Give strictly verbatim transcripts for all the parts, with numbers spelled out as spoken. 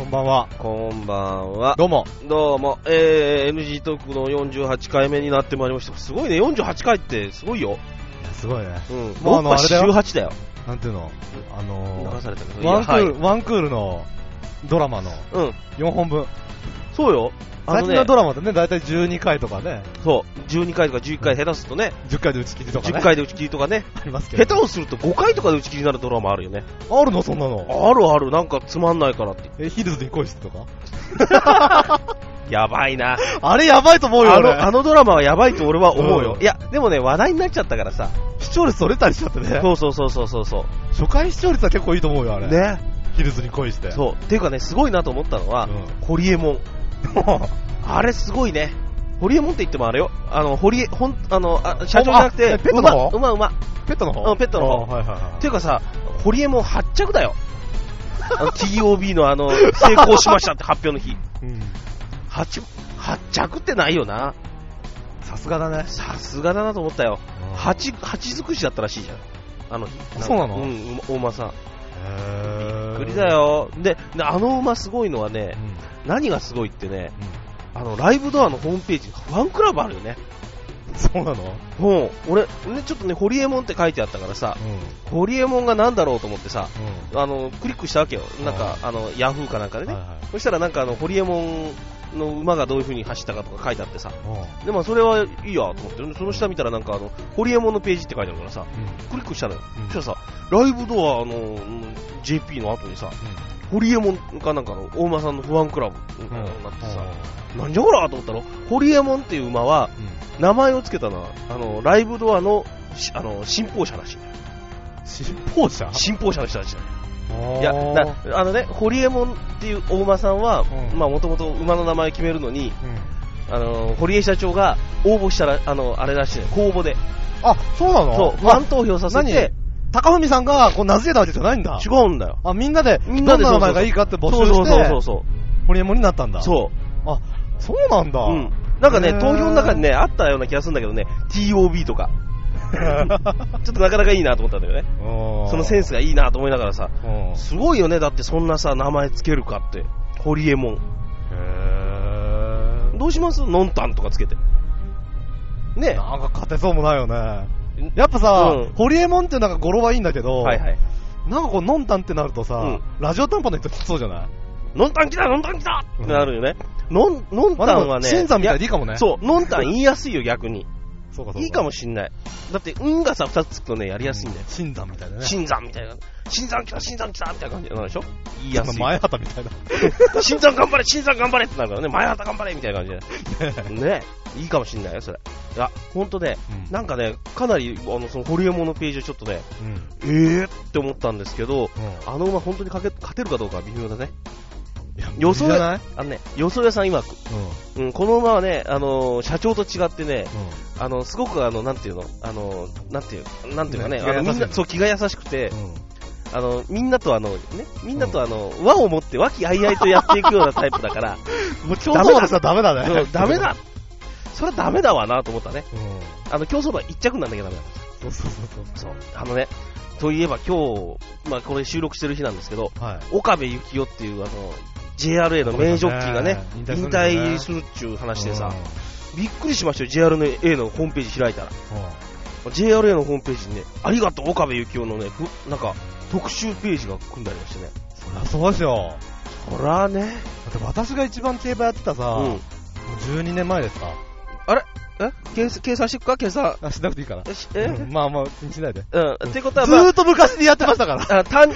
んばんは。 こんばんは。 どうも。 どうも。えー、エヌジー トークのよんじゅうはちかいめになってまいりました。すごいね、よんじゅうはちかいってすごいよ。 いや、すごいね。 うん。 もうあの、あれだよ。 じゅうはちだよ。 なんていうの、あのー、 流されたけど。 ワンクール、 はい、 ワンクールのドラマのよんほんぶん。 そうよ。 最近のドラマでね、だいたいじゅうにかいとかね。 そう。じゅうにかいとかじゅっかい下手するとね。 じゅっかいで打ち切りとかね。 じゅっかいで打ち切りとかね。 ありますけど。 下手をするとごかいとかで打ち切りになるドラマあるよね。 あるのそんなの。 あるある。なんかつまんないからって。 え、ヒルズに恋してとかやばいな。 あれやばいと思うよ、 あの、あのドラマはやばいと俺は思うよ。うん、いや、でもね、話題になっちゃったからさ。 視聴率取れたりしちゃってね。 そうそうそうそうそうそう。 初回視聴率は結構いいと思うよ、あれ。 ね。 ヒルズに恋して。 そう。っていうかね、すごいなと思ったのは、うん、ホリエモン。あれすごいね。ホリエモンって言ってもあれよ。あの、ホリエ、ほん、あの、あ社長じゃなくて、 ペットの方？ 馬、馬、馬。 ペットの方？ うん、ペットの方。 はいはいはい。 っていうかさ、ホリエモン発着だよ。あの ティーオービー のあの、成功しましたって発表の日。うん。発着、発着ってないよな。 さすがだね。 さすがだなと思ったよ。蜂、蜂尽くしだったらしいじゃん。あの日。 そうなの？ うん、大馬さん。 へびっくりだよ。で、であの馬すごいのはね、うん、何がすごいってね、うん、あの、ライブドアのホームページにファンクラブあるよね。 そうなの？ うん。俺、ね、ちょっとね、ホリエモンって書いてあったからさ、うん、ホリエモンがなんだろうと思ってさ、うん、あの、クリックしたわけよ。なんか、あの、ヤフーかなんかでね。はいはい、そしたらなんかあの、ホリエモンの馬がどういう風に走ったかとか書いてあってさ、でもそれはいいやと思って、その下見たらなんかあの、ホリエモンのページって書いてあるからさ、うん、クリックしたのよ。うん、そしたらさ、ライブドアの ジェーピー の後にさ、うん、ホリエモンかなんかの大馬さんのファンクラブみたいなのになってさ、うん、なんじゃこらと思ったの。ホリエモンっていう馬は、うん、名前を付けたのは、あの、ライブドアの、あの、信奉者らしい。 信奉者？ 信奉者の人たちだよ。いや、な、あのね、ホリエモンっていう大馬さんは、うん、まあもともと馬の名前決めるのに、うん、あの、堀江社長が応募したら、あの、あれらしいね、公募で。 あ、そうなの？ そう、ファン投票させて、 高文さんがこう名付けたわけじゃないんだ。 違うんだよ。 あ、みんなで、みんなでどんな名前がいいかって募集して、そうそうそうそう。ホリエモンになったんだ。 そう。 あ、そうなんだ。うん。 なんかね、投票の中にね、あったような気がするんだけどね、ティーオービー とか。ちょっとなかなかいいなと思ったんだよね。そのセンスがいいなと思いながらさ、すごいよね。だってそんなさ、名前つけるかって。ホリエモン。へー。どうします？ノンタンとかつけて。ね。 なんか勝てそうもないよね。やっぱさ、うん、ホリエモンってなんか語呂はいいんだけど、はいはい、なんかこうノンタンってなるとさ、うん、ラジオ短波の人きそうじゃない？ ノンタン来たノンタン来たってなるよね。ノン、ノンタンはね、 シンザンみたいでいいかもね。 そう、ノンタン言いやすいよ逆に。そうかそうかいいかもしんない。だって、うんがさ、二つつくとね、やりやすいんだよ。 新山みたいなね。 新山みたいな。新山来た、新山来たみたいな感じなんでしょ？言いやすい。 前畑みたいな。 新山頑張れ、新山頑張れってなるからね、前畑頑張れみたいな感じで。ね。いいかもしんないよ、それ。いや、ほんとね、うん、なんかね、かなり、あの、その、ホリエモンのページをちょっとね、うん、えーって思ったんですけど、うん、あの馬本当に勝てるかどうかは微妙だね。予想屋、あのね、予想屋さん曰く、うんうん、この馬はね、あのー、社長と違ってね、うん、あの、すごくあの、なんていうの、あの、なんていう、なんていうかね、あのみんな、そう、気が優しくて、うん、あの、みんなとあの、ね、みんなとあの、うん、輪を持って和気あいあいとやっていくようなタイプだから、 もう競走馬でさ、ダメだね。 そう、ダメだ。それはダメだわなと思ったね。うん、あの、競走馬一着なんだけどダメだ。 そうそうそうそう。そう、あのね、といえば今日、まあこれ収録してる日なんですけど、はい、岡部幸男っていうあの、ジェイアールエー の名ジョッキーがね、引退するっていう話でさ、うん、びっくりしましたよ、ジェイアールエー のホームページ開いたら。うん、ジェイアールエー のホームページにね、ありがとう岡部幸男のね、なんか、特集ページが組んでありましてね。 そりゃそうですよ。 そりゃね。だって私が一番競馬やってたさ、うん、もうじゅうにねんまえですか。 あれえ計, 計算していくか計算。 あ、しなくていいから。 え、 うん、まあまあ、気にしないで。 うん。ってことは、 まあ、ずーっと昔にやってましたから。 あ、単、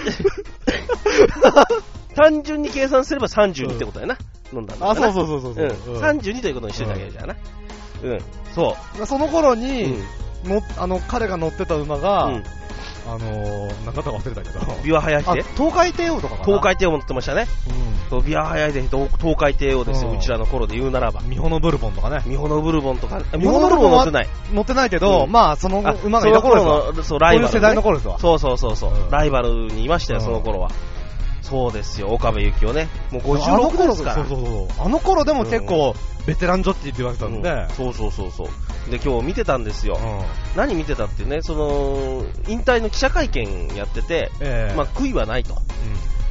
単純に計算すればさんじゅうにってことやな。うん、飲んだんだな。 あ、そうそうそうそうそう、 うん。さんじゅうにということにしてたわけじゃな。うん。うん、そう。 その頃に、うん、のあの、彼が乗ってた馬が、うん、あのー、なんだったか忘れたけど。 ビワハヤヒで東海帝王とかかな。 東海帝王乗ってましたね。うん。ビワハヤヒで東海帝王ですよ、うん、うちらの頃で言うならば。 ミホノブルボンとかね。 ミホノブルボンとか、ミホノブルボン乗ってない。 乗ってないけど、うん、まあ、その馬がいた頃の、 そう、ライバル、ね。 そういう世代の頃ですわ。 そうそうそうそう、うん。ライバルにいましたよ、その頃は。そうですよ、岡部幸男ね。もうごじゅうろくですから。 そうそうそう。あの頃でも結構、ベテランジョッキーって言われてたんで、うん。 そうそうそうそう。で、今日見てたんですよ。うん、何見てたってね、その、引退の記者会見やってて、えー、まあ、悔いはないと。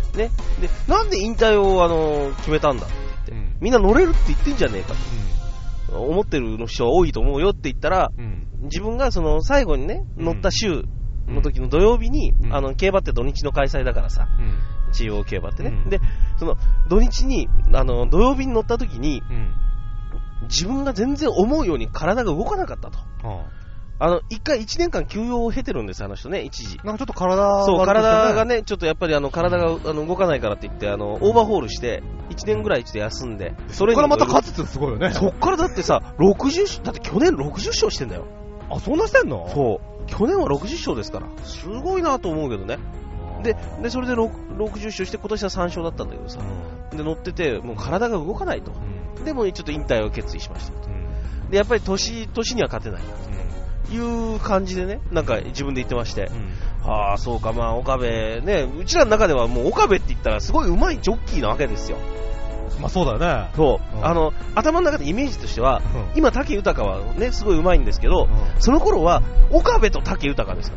ね。で、なんで引退を、あの、決めたんだって言って、うん、みんな乗れるって言ってんじゃねえかと、うん、思ってる人は多いと思うよって言ったら、うん、自分がその最後にね、乗った週の時の土曜日に、うん、あの、競馬って土日の開催だからさ、うん、中央競馬ってね。うん、で、その、土日に、あの、土曜日に乗った時に、うん、自分が全然思うように体が動かなかったと。うんあの、一回一年間休養を経てるんです、あの人ね、一時。 なんかちょっと体、 そう、体がね、ちょっとやっぱりあの、体があの動かないからって言って、あの、オーバーホールして、一年ぐらいして休んで、 それからまた勝つってすごいよね。 そっからだってさ、ろくじゅう、だって去年ろくじゅっ勝してんだよ。 あ、そんなしてんの？ そう。去年はろくじゅっ勝ですから。すごいなと思うけどね。で、で、それでろくじゅっ勝して、今年はさん勝だったんだけどさ。うん、で、乗ってて、もう体が動かないと。うん、でも、ちょっと引退を決意しましたと。うん、で、やっぱり年、年には勝てない。いう感じでね、なんか自分で言ってまして、うん、はあ、そうか、まあ、岡部ね、うちらの中ではもう岡部って言ったらすごい上手いジョッキーなわけですよ。 まあそうだよね。 そう。うん、あの、頭の中でイメージとしては、うん、今、武豊はね、すごい上手いんですけど、うん、その頃は、岡部と武豊ですから。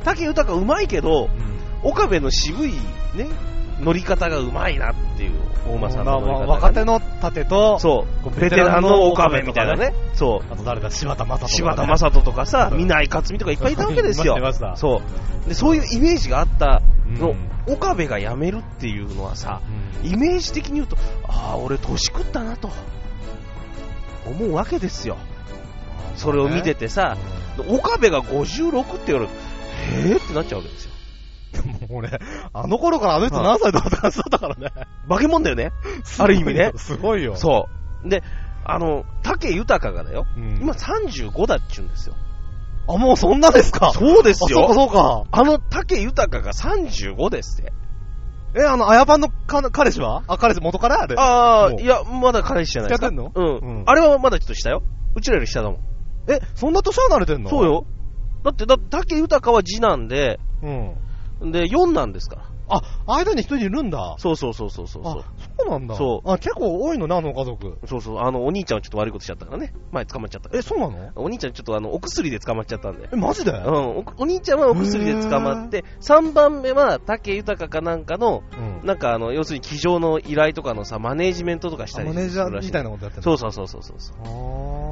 武豊上手いけど、うん、岡部の渋いね、乗り方が上手いなっていう、大間さんの乗り方、ね、 若手の盾と、 そう、ベテランの岡部みたいなね。そう。 あと誰だ、柴田正人とか、ね。 柴田正人とかさ、南井克美とかいっぱいいたわけですよ。そう。で、そういうイメージがあったの、うん、岡部が辞めるっていうのはさ、うん、イメージ的に言うと、ああ、俺年食ったなと、思うわけですよ。それを見ててさ、うん、岡部がごじゅうろくって言われると、へーってなっちゃうわけですよ。 もう俺、あの頃からあの人何歳だった感じだったからね。 化け物だよね。ある意味ね。 すごいよ。 そう。で、あの、武豊がだよ、うん、今さんじゅうごだっちゅうんですよ。 あ、もうそんなですか？ そうですよ。 あ、そうかそうか。 あの武豊がさんじゅうごですって。 え、あの、あやぱんのか彼氏はあ、彼氏元からあれ？ ああ、いや、まだ彼氏じゃないですか。 付き合ってんの？うん。うん。あれはまだちょっと下よ。うちらより下だもん。 え、そんな年離れてんの？ そうよ。だって、だって武豊は次男で、うん。で、よんなんですから。 あ、間に一人いるんだ。 そうそうそうそうそう。 あ、そうなんだ。 そう。 あ、結構多いのね、あの家族。 そうそう。あの、お兄ちゃんはちょっと悪いことしちゃったからね。前捕まっちゃったから。 え、そうなの？ お兄ちゃんちょっとあの、お薬で捕まっちゃったんで。 え、マジで？うん。 お、お兄ちゃんはお薬で捕まって、さんばんめは武豊かなんかの、うん、なんかあの、要するに机上の依頼とかのさ、マネージメントとかしたりするらしい。 マネージャーみたいなことやってる。 そうそうそうそうそう。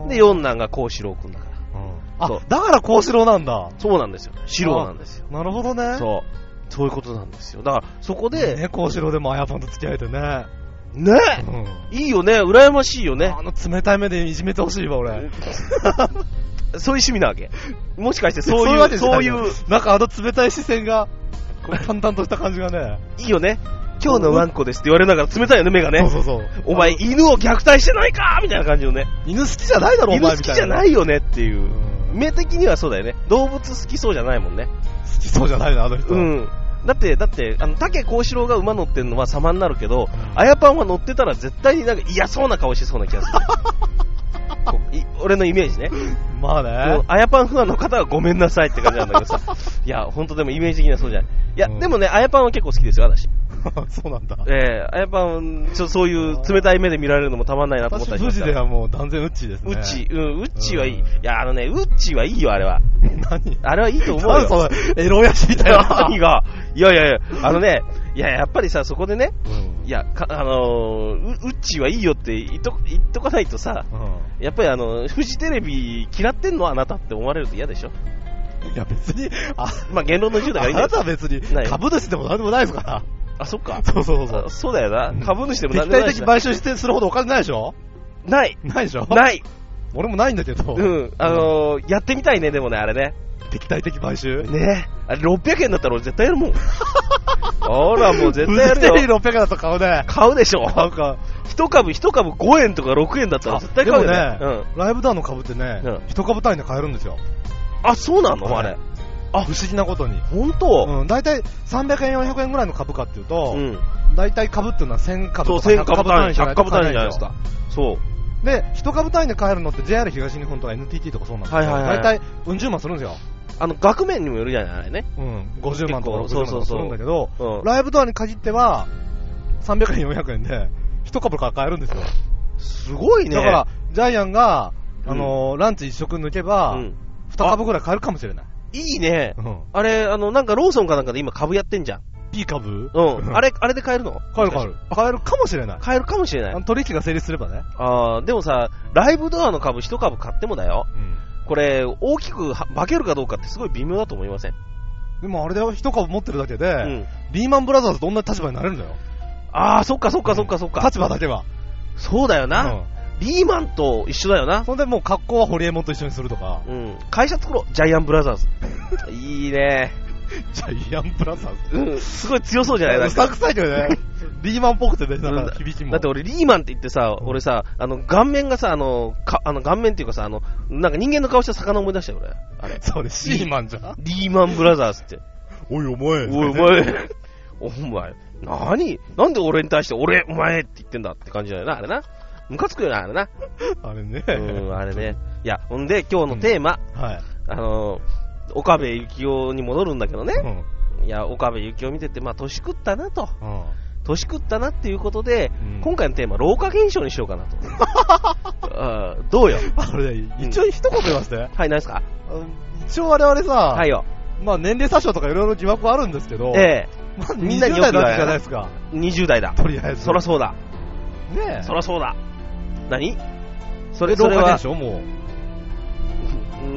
で、四男が幸四郎くんだから。 うん、あ、だから幸四郎なんだ。 そうなんですよ。四郎なんですよ。 なるほどね。 そう。そういうことなんですよ。だから、そこで。 ね、幸四郎でもあやぱんと付き合えてね。 ねえ、うん、いいよね、羨ましいよね。 あの冷たい目でいじめてほしいわ、俺。 そういう趣味なわけ。もしかしてそういう、そういう。 なんかあの冷たい視線が、淡々とした感じがね。 いいよね。今日のワンコですって言われながら冷たいよね、目がね。 そうそうそう。 お前、犬を虐待してないかみたいな感じのね。 犬好きじゃないだろ、お前みたいな。 犬好きじゃないよねっていう。目的にはそうだよね。動物好きそうじゃないもんね。 好きそうじゃないな、あの人。 うん。だって、だって、あの、竹幸四郎が馬乗ってるのは様になるけど、あやぱんは乗ってたら絶対になんか嫌そうな顔しそうな気がする。俺のイメージね。 まあね。 あやぱんファンの方はごめんなさいって感じなんだけどさ。いや、ほんとでもイメージ的にはそうじゃない。いや、うん、でもね、あやぱんは結構好きですよ、私。 そうなんだ。 ええー、あやぱん、ちょ、そういう冷たい目で見られるのもたまんないなと思ったりします。 私、富士ではもう断然ウッチーですね。 ウッチー、うん、ウッチーはいい。うん、いや、あのね、ウッチーはいいよ、あれは。 何あれはいいと思うよ。 何その、エロ親父みたいな。 何が。いやいやいや、あのね、いや、やっぱりさ、そこでね、うん、いや、かあのー、ウッチーはいいよって言っと、言っとかないとさ、うん、やっぱりあの、フジテレビ嫌ってんのあなたって思われると嫌でしょ。 いや、別に、 あ、まあ、言論の自由だからいいんだよ。 あなたは別に、株主でもなんでもないですから。 あ、そっか。 そうそうそう。 そうだよな。株主でもなんでもないし。 敵対的買収してするほどお金ないでしょ？ ない。 ないでしょ？ ない。 俺もないんだけど。 うん。あのー、やってみたいね、でもね、あれね。 敵対的買収ねえ。あれろっぴゃくえんだったら俺絶対やるもん。ほら、もう絶対やるよ。 フジテレビろっぴゃくえんだと買うね。 買うでしょ。 なんか、 一株、一株ごえんとかろくえんだったら絶対買うよね。 でもね、うん、ライブダウンの株ってね、うん、一株単位で買えるんですよ。 あ、そうなのあれ。 あ、不思議なことに。 本当？ うん、だいたいさんびゃくえん、よんひゃくえんぐらいの株価っていうと、うん、だいたい株っていうのはせんかぶとかひゃくかぶ単位じゃないですか。 そう。 で、いち株単位で買えるのって ジェイアール 東日本とか エヌティーティー とかそうなんですけど、だいたいうん十万するんですよ。 あの、額面にもよるじゃないね。 うん、ごじゅうまんとかろくじゅうまんとかするんだけど、そうそうそう、うん、ライブドアに限っては、さんびゃくえん、よんひゃくえんで、いち株から買えるんですよ。 すごいね。 だから、ジャイアンが、あのーうん、ランチ一食抜けば、うん、に株ぐらい買えるかもしれない。 いいね、うん。あれ、あの、なんかローソンかなんかで今株やってんじゃん。 ピー 株うん。あれ、あれで買えるの？ 買える買える。買えるかもしれない。 買えるかもしれない。あの取引が成立すればね。 あー、でもさ、ライブドアの株一株買ってもだよ。うん。これ、大きく化けるかどうかってすごい微妙だと思いません？ でもあれで一株持ってるだけで、うん、リーマンブラザーズと同じ立場になれるんだよ。 あー、そっかそっかそっかそっか。 立場だけは。 そうだよな。うん、リーマンと一緒だよな。 そんでもう格好はホリエモンと一緒にするとか。 うん。会社作ろう。ジャイアンブラザーズ。いいね。 ジャイアンブラザーズ。 うん。すごい強そうじゃない？ うさくさいけどね。リーマンっぽくてね、なんか響きも。 だって俺リーマンって言ってさ、うん、俺さ、あの顔面がさ、あの、かあの顔面っていうかさ、あの、なんか人間の顔した魚思い出したよ俺。あれ。 それシーマンじゃん。 リーマンブラザーズって。 おいお前。 おいお前。お前。何？なんで俺に対して俺、お前って言ってんだって感じだよな、あれな。ムカつくよな、あれな。 あれね。 うん、あれね。いや、ほんで、今日のテーマ。うん、はい。あの、岡部幸雄に戻るんだけどね。うん、いや、岡部幸雄見てて、まあ、年食ったなと。うん、年食ったなっていうことで、うん、今回のテーマ、老化現象にしようかなと。あどうよ。 あれ、一応一言言いますね。うん、 はい、何ですか？ 一応我々さ、 はいよ。 まあ、年齢詐称とかいろいろ疑惑あるんですけど、 ええ。 まあ、みんなによく言われるじゃないですか。 にじゅう代だ。 とりあえず。 そらそうだ。 ねえ。 そらそうだ。何？それ、 それは。老化現象もう。うーん、うん。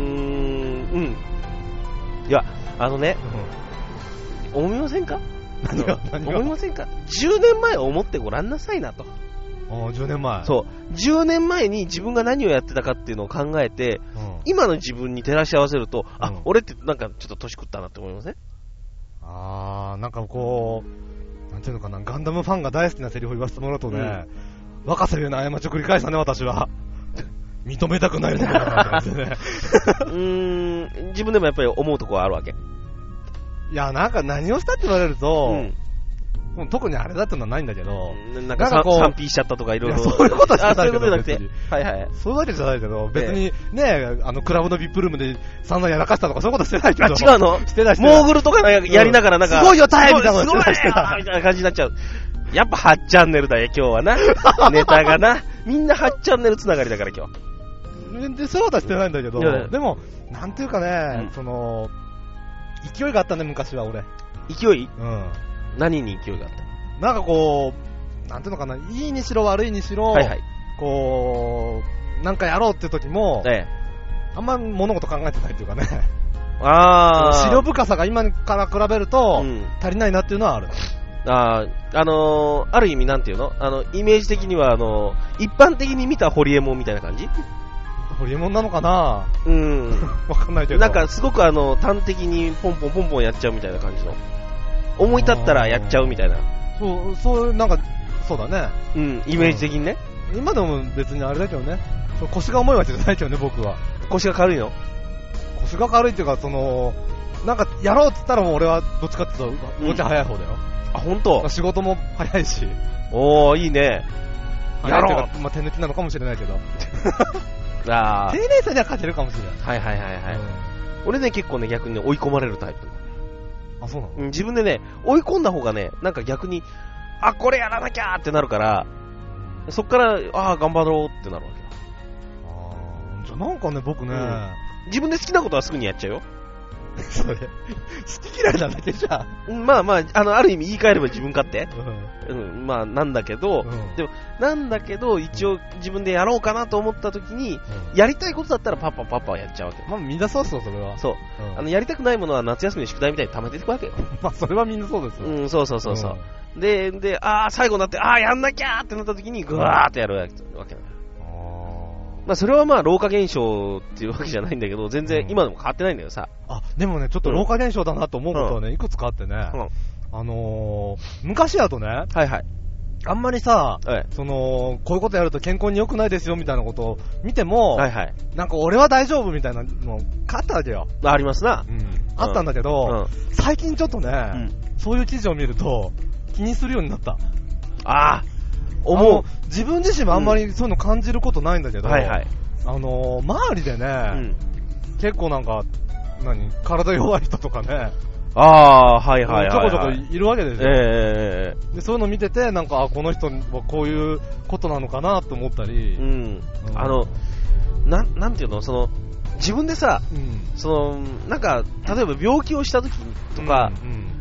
いや、あのね、うん、思いませんか？ 何が何が思いませんか？じゅうねんまえを思ってごらんなさいなと。 ああ、じゅうねんまえ。 そう。じゅうねんまえに自分が何をやってたかっていうのを考えて、うん、今の自分に照らし合わせると、うん、あ、俺ってなんかちょっと年食ったなって思いません？ あー、なんかこう、なんていうのかな、ガンダムファンが大好きなセリフを言わせてもらうとね、うん、若さゆえの過ちを繰り返したね、私は。認めたくないのかなって感じでね。 うーん、自分でもやっぱり思うところはあるわけ。 いや、なんか何をしたって言われると、うんもう特にあれだってのはないんだけど、 なんか さんピー しちゃったとかいろいろ。 そういうことはしないけど。 そういうことじゃなくて。はいはい。 そういうわけじゃないけど、別にね、あの、クラブのビップルームで散々やらかしたとかそういうことしてないけど。 あ、違うの？ してないしてない。モーグルとかやりながらなんか、 すごいよ、タイみたいなのしてないしてない。みたいな感じになっちゃう。やっぱはちチャンネルだよ、今日はな。ネタがな。みんなはちチャンネルつながりだから今日。で、そういうことはしてないんだけど、でも、なんていうかね、その、勢いがあったね、昔は俺。 勢い？うん。何に勢いがあった？ なんかこう、なんていうのかな、いいにしろ悪いにしろ、はいはい、こう、なんかやろうって時も、ええ、あんま物事考えてないっていうかね。ああ。資料深さが今から比べると、うん、足りないなっていうのはある。 ああ、あのー、ある意味なんていうのあの、イメージ的には、あのー、一般的に見たホリエモンみたいな感じ？ ホリエモンなのかなうん。 わかんないけど。 なんかすごくあの、端的にポンポンポンポンやっちゃうみたいな感じの。思い立ったらやっちゃうみたいな。 そう、そう、なんか、そうだね。 うん、イメージ的にね。 うん、今でも別にあれだけどね。腰が重いわけじゃないけどね、僕は。 腰が軽いの？ 腰が軽いっていうか、その、なんかやろうって言ったらもう俺はどっちかっていうと、動き早い方だよ。 うん、あ、ほんと？ 仕事も早いし。 おー、いいね。 やろう。まあ、手抜きなのかもしれないけど。あ丁寧さには勝てるかもしれない。 はいはいはいはい。うん、俺ね、結構ね、逆に、ね、追い込まれるタイプ。 あ、そうなの？ 自分でね、追い込んだ方がね、なんか逆に、あ、これやらなきゃーってなるから、そっから、ああ、頑張ろうってなるわけだ。 あー、じゃあなんかね、僕ね、うん、 自分で好きなことはすぐにやっちゃうよ。 それ、好き嫌いなだけじゃん。まあまあ、あの、ある意味言い換えれば自分勝手、うん、うん、まあ、なんだけど、うん、でも、なんだけど、一応自分でやろうかなと思った時に、うん、やりたいことだったらパッパパッパやっちゃうわけ。 まあ、みんなそうっすよ、それは。 そう。うん、あの、やりたくないものは夏休みの宿題みたいに溜めていくわけよ。 まあ、それはみんなそうですよ。 うん、そうそうそうそう。うん、で、で、ああ、最後になって、ああ、やんなきゃーってなった時に、ぐわーってやるわけだ。まあ、それはまあ老化現象っていうわけじゃないんだけど、全然今でも変わってないんだよさ。 あ、でもね、ちょっと老化現象だなと思うことはね、いくつかあってね、うん、あのー、昔だとね、はいはい。あんまりさ、はい、その、こういうことやると健康に良くないですよみたいなことを見ても、はいはい。なんか俺は大丈夫みたいなのがあったわけよ。 ありますな。 うん。あったんだけど、うん、最近ちょっとね、うん、そういう記事を見ると、気にするようになった。 ああ。思う。 自分自身もあんまりそういうの感じることないんだけど、 うん、はいはい。 あのー、周りでね、うん、結構なんか、何、体弱い人とかね、 ああ、はいはいはい、はい。 ちょこちょこいるわけですよ。 えー、 でそういうの見てて、なんか、あ、この人はこういうことなのかなって思ったり、うん。 うん、あの、な、なんていうの、その、自分でさ、うん、その、なんか、例えば病気をした時とか、うんうん、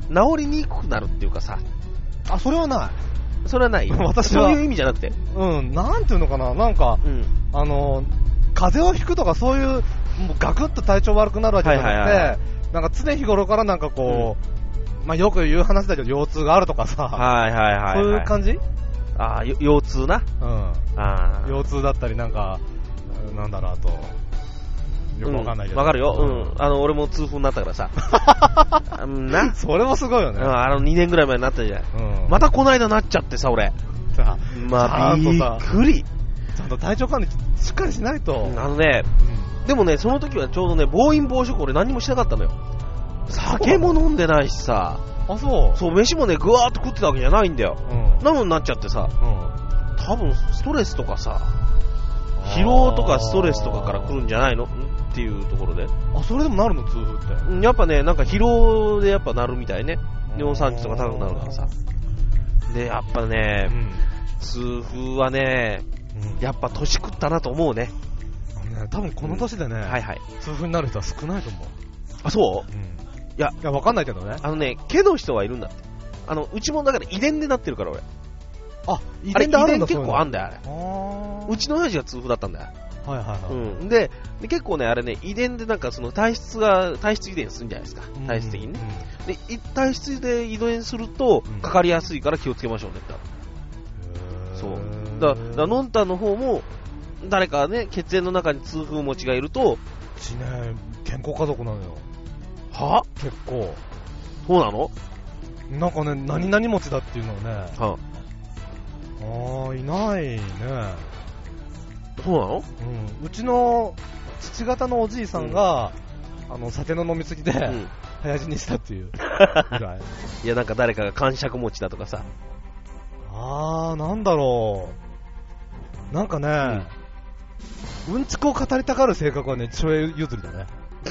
治りにくくなるっていうかさ。 あ、それはない。 それはない。私は。そういう意味じゃなくて。 うん、なんていうのかな、なんか、うん、あの、風邪をひくとかそういう、もうガクッと体調悪くなるわけじゃなくて、はいはいはい、なんか常日頃からなんかこう、うん、まあよく言う話だけど腰痛があるとかさ、 はいはいはい、はい、 そういう感じ？ ああ、腰痛な。うん。 あ腰痛だったりなんか、なんだろう、あと、よくわかんないけど。 わ、うん、かるよ。うん。あの、俺も痛風になったからさ。 なそれもすごいよね。 うん、あのにねんぐらい前になったじゃん。うん、またこの間なっちゃってさ、俺。さまあ、びっくり。 ちゃんと体調管理しっかりしないと。 あのね、うん、でもね、その時はちょうどね、暴飲暴食俺何もしなかったのよ。酒も飲んでないしさ。 あ、そう。 そう、飯もね、ぐわーっと食ってたわけじゃないんだよ。うん、なのになっちゃってさ、うん、多分ストレスとかさ、疲労とかストレスとかから来るんじゃないのっていうところで。 あ、それでもなるの痛風って。 やっぱね、なんか疲労でやっぱなるみたいね。尿酸値とか高くなるからさ。で、やっぱね、うん、痛風はね、うん、やっぱ年食ったなと思うね。 ね、多分この年でね、うん、はいはい、痛風になる人は少ないと思う。 あ、そう？うん、 いや、いや、わかんないけどね。 あのね、毛の人はいるんだって。あの、うちもだから遺伝でなってるから俺。 あ、遺伝であるんだ。 あれ遺伝結構あんだよ、あれ。あうちの親父が痛風だったんだよ。はいはいはい。うん。で、で結構ね、あれね、遺伝でなんかその体質が、体質遺伝するんじゃないですか。体質的にね。うんうん、で、体質で遺伝すると、かかりやすいから気をつけましょうねって。そう。だから、のんたんの方も、誰かね、血縁の中に痛風持ちがいると、うちね、健康家族なのよ。 は結構。 そうなの？ なんかね、何々持ちだっていうのはね。はあ、あー、いないね。 そうなの？ うん。うちの父方のおじいさんが、うん、あの、酒の飲みすぎで、うん、早死にしたっていうぐらい。 いや、なんか誰かが感触持ちだとかさ。 あー、なんだろう。なんかね、うん、うんちくを語りたがる性格はね、父親譲りだね。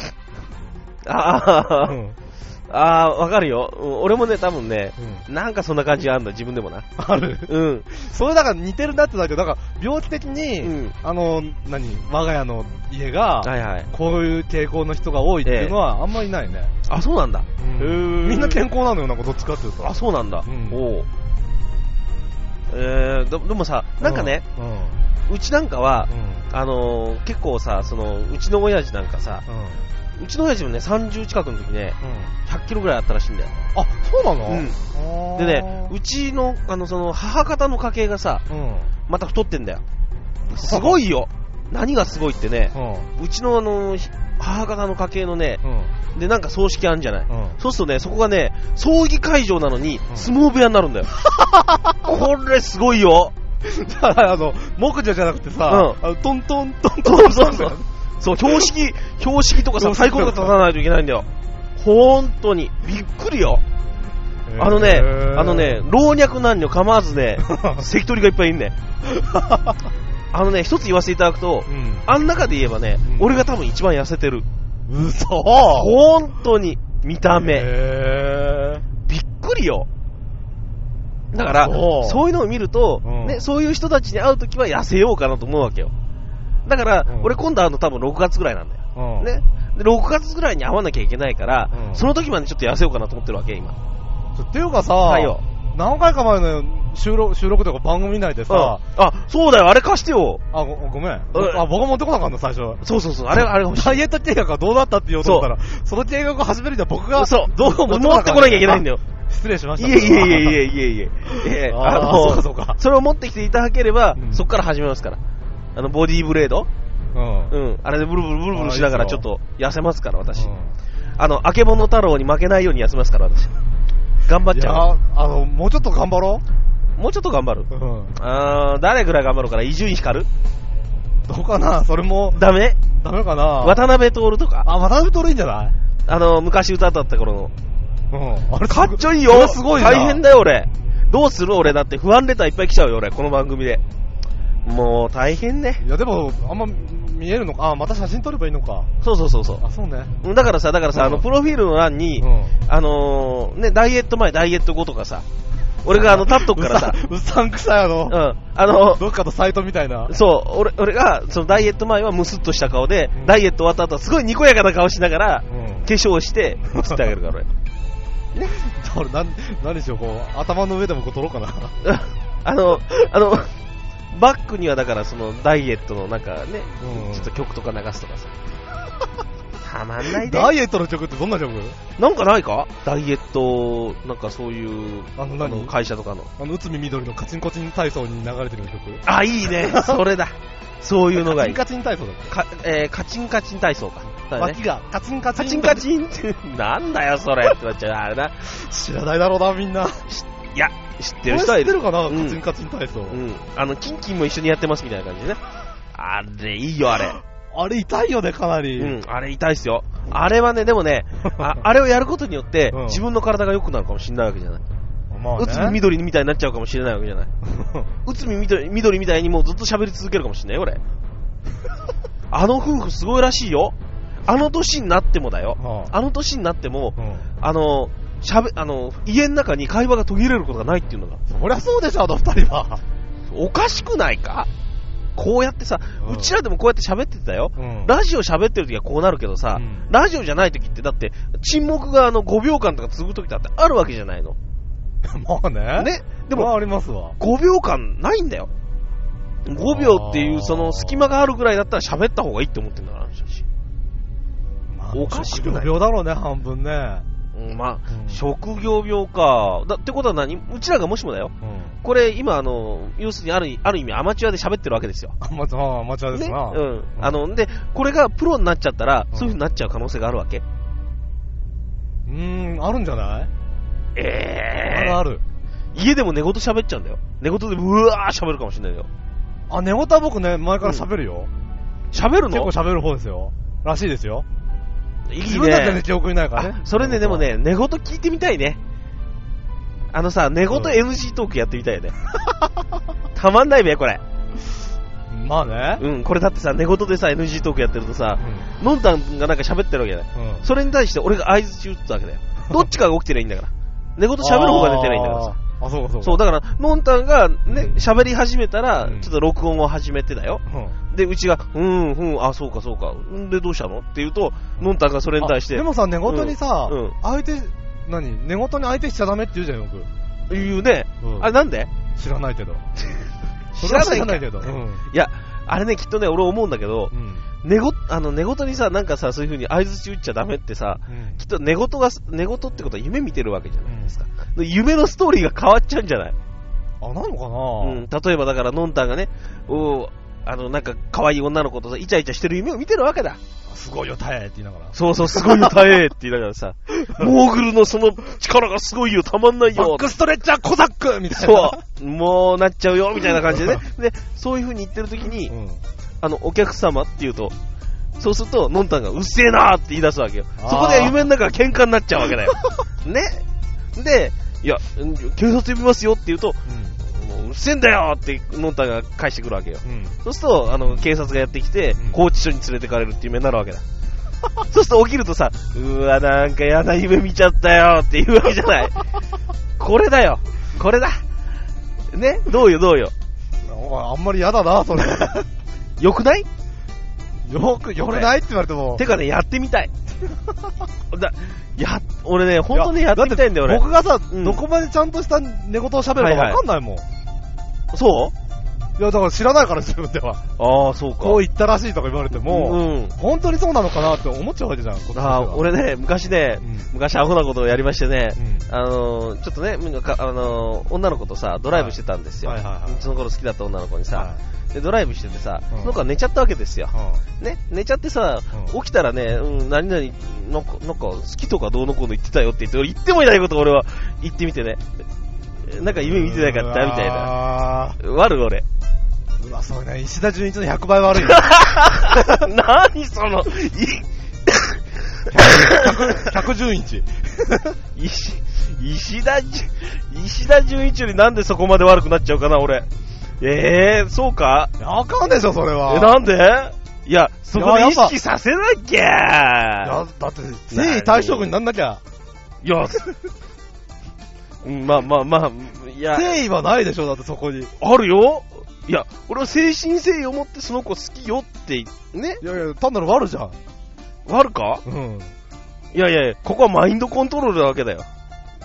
ああ、うん、あー、わかるよ、うん。俺もね、多分ね、うん、なんかそんな感じがあるんだ、自分でもな。 ある？うん。それだから似てるなってだけど、だから病気的に、うん、あの、何、我が家の家が、はいはい、こういう傾向の人が多いっていうのはあんまりないね。 ええ、あ、そうなんだ。 うん、みんな健康なのよ、なんかどっちかっていうと。 あ、そうなんだ。うん、おう。えー、でもさ、なんかね、うん、うちなんかは、うん、あのー、結構さ、その、うちの親父なんかさ、うん、うちの親父もね、さんじゅう近くの時ね、うん、ひゃっキロぐらいあったらしいんだよ。 あ、そうなの？ うん。でね、うちの、あの、その、母方の家系がさ、うん、また太ってんだよ。すごいよ。何がすごいってね、うん、うちのあの、母方の家系のね、うん、で、なんか葬式あるんじゃない、うん、そうするとね、そこがね、葬儀会場なのに、相撲部屋になるんだよ。これすごいよ。 だから、あの、木魚じゃなくてさ、うん、あのトントントントン。 そうそうそう。標識、標識とかさ、太鼓とか立たないといけないんだよ。ほんとに。びっくりよ。あのね、あのね、老若男女構わずね、関取がいっぱいいんね。あのね、一つ言わせていただくと、うん、あん中で言えばね、うん、俺が多分一番痩せてる。 嘘？ ほんとに、見た目。びっくりよ。だから、そう、そういうのを見ると、うん、ね、そういう人たちに会うときは痩せようかなと思うわけよ。だから、うん、俺今度会うの多分ろくがつぐらいなんだよ。うん、ね。で、ろくがつぐらいに会わなきゃいけないから、うん、その時までちょっと痩せようかなと思ってるわけ、今。 っていうかさ、はいよ、何回か前の収録、収録とか番組内でさ、 うん、あ、そうだよ、あれ貸してよ。 あ、ご、ごめん。あ、僕が持ってこなかった、最初。 そうそうそう、あれ、あれ欲しい。 ダイエット計画がどうだったって言おうと思ったら、そ, その計画を始めるには僕が、 そう、どう持ってこなきゃいけないんだよ。 失礼しました。 いえいえいえいえいえいえ。えー、あの、そうかそうか。それを持ってきていただければ、うん、そこから始めますから。あの、ボディーブレード、うん。うん。あれでブルブルブルブルしながらちょっと痩せますから、私。うん、あの、あけぼの太郎に負けないように痩せますから、私。頑張っちゃう。いや、 あの、もうちょっと頑張ろう。もうちょっと頑張る。うん。あー、誰ぐらい頑張ろうかな。伊集院光る？ どうかな、それも。 ダメ？ ダメかな。 渡辺徹とか。 あ、渡辺徹いいんじゃない？ あの、昔歌ったった頃の。 うん。あれかっちょいいよ。それすごいな。大変だよ、俺。どうする？俺だって不安レターいっぱい来ちゃうよ、俺。この番組で。もう大変ね。 いやでもあんま見えるのか。あ、また写真撮ればいいのか。 そうそうそうそう。 あ、そうね。 だからさ、だからさ、うん、あのプロフィールの欄に、うん、あのー、ね、ダイエット前、ダイエット後とかさ、俺があの立っとくからさ、 うさんくさいあの、うん、あのどっかのサイトみたいな。 そう、俺俺がそのダイエット前はムスッとした顔で、うん、ダイエット終わった後はすごいにこやかな顔しながら、うん、化粧して写ってあげるから俺。 ね。 俺、なん、何しよう、こう、頭の上でもこう撮ろうかな。 あの、あの、バックにはだからそのダイエットのなんかね、うん、ちょっと曲とか流すとかさ。たまんないで。 ダイエットの曲ってどんな曲？ なんかないか？ダイエット、なんかそういう、 あの何？ あの会社とかの。 あの、内海緑のカチンコチン体操に流れてる曲？ あ、いいね。それだ。そういうのがいい。 カチンカチン体操だっけ？ か、えー、カチンカチン体操か。 ね、脇がカチンカチン。 カチンカチンって、なんだよそれってなっちゃう。あれな。 知らないだろうな、みんな。 いや、知ってる人はいる。 知ってるかな、うん、カチンカチン体操。 うん。あの、キンキンも一緒にやってますみたいな感じでね。あれ、いいよ、あれ。 あれ痛いよね、かなり。 うん、あれ痛いっすよ。あれはね、でもね、あ, あれをやることによって、うん、自分の体が良くなるかもしれないわけじゃない。まあね、内海緑みたいになっちゃうかもしれないわけじゃない。内海緑, 緑みたいにもうずっと喋り続けるかもしれないよ、俺。あの夫婦すごいらしいよ。あの年になってもだよ。はあ、あの年になっても、うん、あの、しゃべ、あの、家の中に会話が途切れることがないっていうのが。 そりゃそうでしょ、あの二人は。 おかしくないか？こうやってさ、うん、うちらでもこうやって喋ってたよ。うん、ラジオ喋ってる時はこうなるけどさ、うん、ラジオじゃない時ってだって沈黙があのごびょうかんとか続く時だってあるわけじゃないの。 まあね。 ね。でも、 まあ、ありますわ。 ごびょうかんないんだよ。ごびょうっていうその隙間があるぐらいだったら喋った方がいいって思ってんだから、 まあ、おかしくない。職業病だろうね、半分ね。 うん、まあ、うん、職業病か。だってことは何？うちらがもしもだよ。うん、これ今あの要するにあるある意味アマチュアで喋ってるわけですよ。 アマチュア、アマチュアですな。 ね、うん。うん、あのでこれがプロになっちゃったら、うん、そういう風になっちゃう可能性があるわけ。 うーん、あるんじゃない？ ええー。 あるある。 家でも寝言喋っちゃうんだよ。寝言でうわー喋るかもしれないよ。 あ、寝言は僕ね前から喋るよ。 喋、うん、るの？ 結構喋る方ですよ。らしいですよ。 いいね。 自分だってね、記憶にないからね。 それね、でもね、寝言聞いてみたいね。あのさ、寝言 エヌジー トークやってみたいよね。たまんないべ、これ。 まあね。 うん、これだってさ、寝言でさ、エヌジー トークやってるとさ、うん、のんたんがなんか喋ってるわけだよ、うん。それに対して俺が合図中打つわけだよ。どっちかが起きてりゃいいんだから。寝言喋る方が出てりゃいいんだからさ。 あ、そうかそうか。 そう、だから、のんたんがね、喋り始めたら、ちょっと録音を始めてだよ。うん、で、うちが、うん、うん、あ、そうかそうか。んで、どうしたのって言うと、のんたんがそれに対して。 でもさ、寝言にさ、うんうん、相手、何寝言に相手しちゃダメって言うじゃん、よく。 言うね。うん、あれなんで？ 知らないけど。 知らないけど。うん、 いや、あれね、きっとね、俺思うんだけど、うん、寝言、あの、寝言にさ、なんかさ、そういう風に相槌打っちゃダメってさ、うん、きっと寝言が、寝言ってことは夢見てるわけじゃないですか。うん、夢のストーリーが変わっちゃうんじゃない？ あ、なのかな？ うん、例えばだから、のんたんがね、おあの、なんか、可愛い女の子とさ、イチャイチャしてる夢を見てるわけだ。 すごいよ、耐えって言いながら。 そうそう、すごいよ、耐えって言いながらさ、モーグルのその力がすごいよ、たまんないよ。 バックストレッチャーコザックみたいな。 そう、もうなっちゃうよ、みたいな感じでね。で、そういう風に言ってるときに、うん、あの、お客様って言うと、そうすると、のんたんがうっせえなーって言い出すわけよ。そこで夢の中が喧嘩になっちゃうわけだよ。ね。で、いや、警察呼びますよって言うと、うん、もううっせえんだよってのんたんが返してくるわけよ。うん、そうすると、あの、警察がやってきて、うん、拘置所に連れてかれるっていう夢になるわけだ。そうすると起きるとさ、うわ、なんか嫌な夢見ちゃったよって言うわけじゃない。これだよ。これだ。ね、どうよどうよ。 あんまり嫌だな、それ。 よくない？ よく、よくないって言われても。 てかね、やってみたい。だや、俺ね、ほんとね、やってみたいんだよ、俺。 僕がさ、うん、どこまでちゃんとした寝言を喋るかわかんないもん。はいはい、 そう？ いや、だから知らないから自分では。 ああ、そうか。 こう言ったらしいとか言われても、うん、本当にそうなのかなって思っちゃうわけじゃん。 ああ、俺ね、昔ね、うん、昔アホなことをやりましてね、うん、あのー、ちょっとね、あのー、女の子とさ、ドライブしてたんですよ。はいはいはいはい、その頃好きだった女の子にさ、はい、でドライブしててさ、うん、その子は寝ちゃったわけですよ。うん、ね、寝ちゃってさ、うん、起きたらね、うん、何々、なんか、なんか好きとかどうのこうの言ってたよって言って、俺言ってもいないことを俺は言ってみてね、なんか夢見てなかったみたいな。悪俺。 うわ、それね、石田純一のひゃくばい悪いよ。 何その、 ひゃく純一。 石、石田、石田純一よりなんでそこまで悪くなっちゃうかな、俺。えー、そうか？ あかんでしょ、それは。 え、なんで？いや、そこで意識させなきゃ。いや、だって、征夷大将軍になんなきゃ。 いや、まあまあまあ、いや。 誠意はないでしょ、だってそこに。 あるよ。いや、俺は誠心誠意を持ってその子好きよってね。 いやいや、単なる悪じゃん。 悪か？うん。いやいや、ここはマインドコントロールなわけだよ。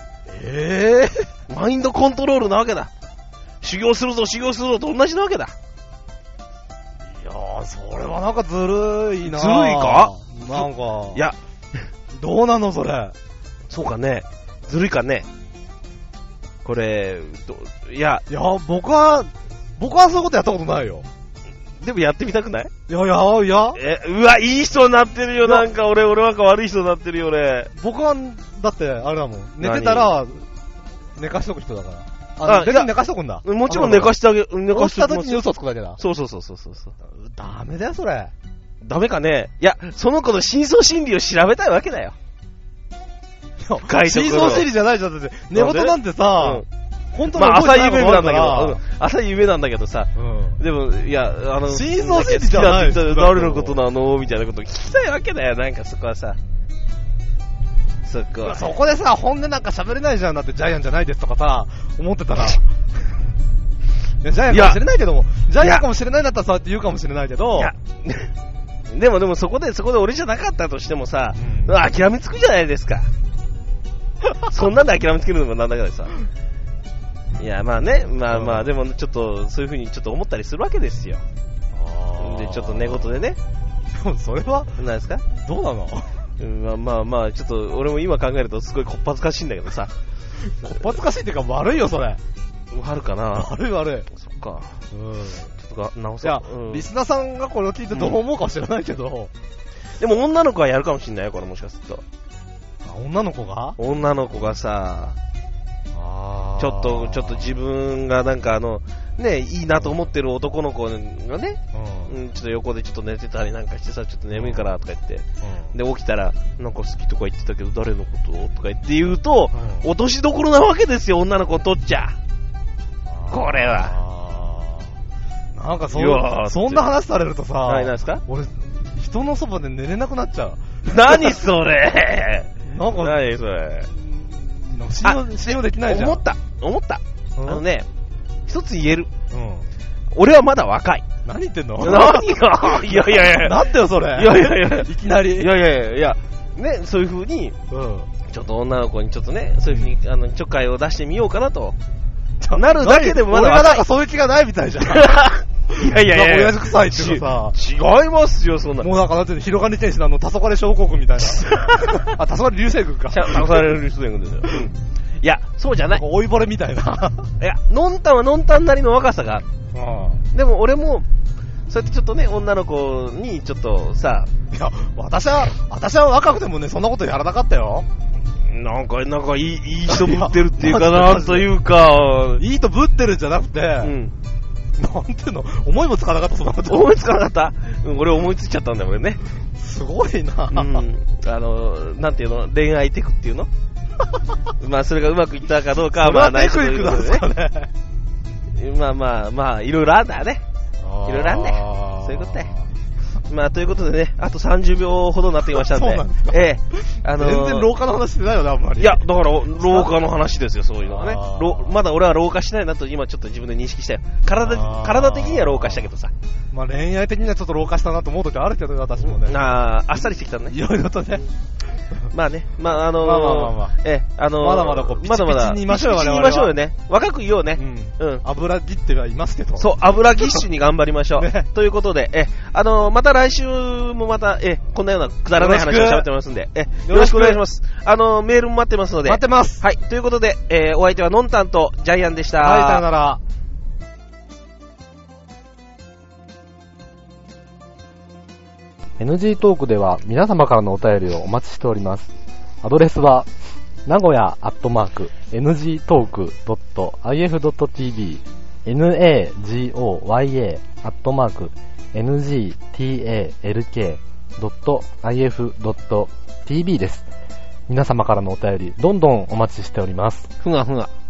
えぇ、ー、マインドコントロールなわけだ。修行するぞ修行するぞと同じなわけだ。 いやー、それはなんかずるいな。 ずるいかなんか。 いや、 どうなのそれ。 そうかね。ずるいかね。これ、どいや。 いや、僕は、僕はそういうことやったことないよ。 でもやってみたくない？ いやいやいや。 え、うわ、いい人になってるよ。なんか俺、俺なんか悪い人になってるよ、俺。 僕は、だって、あれだもん。寝てたら、寝かしとく人だから。あ、別に寝かしとくんだ。 もちろん寝かしてあげ、寝かしてあげる。起きた時に嘘つくだけだ。 そうそうそうそうそう。 ダメだよ、それ。 ダメかね。いや、その子の深層心理を調べたいわけだよ。 深層心理じゃないじゃん。だって寝言なんてさ、本当にまあ朝夢なんだけど、朝夢なんだけどさ、でも、いや、あの、 深層心理じゃない。 誰のことなのみたいなこと聞きたいわけだよ、なんかそこはさ。そこは。 そこでさ、本音なんか喋れないじゃん。だってジャイアンじゃないですとかさ、思ってたら。ジャイアンかもしれないけども、ジャイアンかもしれないんだったらそうやって言うかもしれないけど、いやでもでもそこで、そこで俺じゃなかったとしてもさ、うん、諦めつくじゃないですか。そんなんで諦めつけるのもなんだけどさ。いや、まあね、まあまあ、でもちょっと、そういう風にちょっと思ったりするわけですよ。で、ちょっと寝言でね。 でもそれは、 何ですか？ どうなの？ うん、まあまあまあ、ちょっと、俺も今考えるとすごいこっぱずかしいんだけどさ。 こっぱずかしいっていうか悪いよ、それ。 悪かな。 悪い悪い。 そっか。 うん。 ちょっと直そう。 いや、うん、リスナーさんがこれを聞いてどう思うかは知らないけど、 うん、でも女の子はやるかもしんないよ、これもしかすると。 あ、女の子が？ 女の子がさ、あちょっと、ちょっと自分がなんかあの、ね、いいなと思ってる男の子がね、うん、ちょっと横でちょっと寝てたりなんかしてさ、ちょっと眠いからとか言って、うん、で、起きたら、なんか好きとか言ってたけど誰のこととか言って言うと、うん、落としどころなわけですよ、女の子を取っちゃ。これは。 なんかそん、そんな話されるとさ、 はい、なんですか？ 俺、人のそばで寝れなくなっちゃう。 何それなんか、 何それ信用、信用できないじゃん。 思った、思った。うん、あのね、一つ言える。 うん。 俺はまだ若い。 何言ってんの？ 何がいやいやいや。 なんだよそれ。 いやいやいや。 いきなり。 いやいやいやいや。ね、そういう風に、うん、ちょっと女の子にちょっとね、そういう風に、あの、ちょっかいを出してみようかなと。なるだけでもまだ俺がなんかそういう気がないみたいじゃん。 いやいやいや。 親父臭いっていうかさ。 違いますよ、そんな。 もうなんかだって広がり天使のあの、黄昏症候群みたいな。あ、黄昏流星群か。 黄昏流星群ですよ。うん。いや、そうじゃない。 追い惚れみたいな。 いや、のんたんはのんたんなりの若さがある。うん。でも俺も、そうやってちょっとね、女の子にちょっとさ。 いや、私は、私は若くてもね、そんなことやらなかったよ。 なんか、なんかいい、いい人ぶってるっていうかな、というか。 いい人ぶってるんじゃなくて、うん。なんていうの、思いもつかなかった、そんなこと。 思いつかなかった、うん、俺思いついちゃったんだよ、俺ね。 すごいな、 うん、あの、なんていうの、恋愛テクっていうのまあ、それがうまくいったかどうかは、まあ、 ないテクニックなんですかね。 まあまあまあ、いろいろあるんだよね。いろいろあるんだよ。そういうことだよ。まあ、ということでね、あとさんじゅうびょうほどになってきましたんで。 そうなんですか。 ええ。あのー、 全然廊下の話してないよね、あんまり。 いや、だから、廊下の話ですよ、そういうのがね。まだ俺は廊下してないなと、今ちょっと自分で認識したよ。体、体的には廊下したけどさ。 まあ、恋愛的にはちょっと廊下したなと思うときあるけど、私もね。 ああ、あっさりしてきたね。 いろいろとね。 まあね、まああのー、 まあまあまあまあ。 ええ、あのー、 まだまだこう、ピチピチにいましょうよ、 ピチピチにいましょうよね。若くいようね。 うん。うん。油ぎってはいますけど。 そう、油ぎっしゅに頑張りましょう。ね。ということで、え、あのー、また来週もまた、え、こんなようなくだらない話を喋ってますんで、え、よろしくお願いします。あのー、メールも待ってますので。 待ってます。 はい、ということで、えー、お相手はのんたんとジャイアンでした。 はい、さよなら。エヌジー トークでは皆様からのお便りをお待ちしております。アドレスは、名古屋アットマーク、エヌジートークドットアイエフドットティービー、nagoya アットマーク、エヌジーティーエーエルケードットアイエフドットティービー です。皆様からのお便り、どんどんお待ちしております。 ふがふが。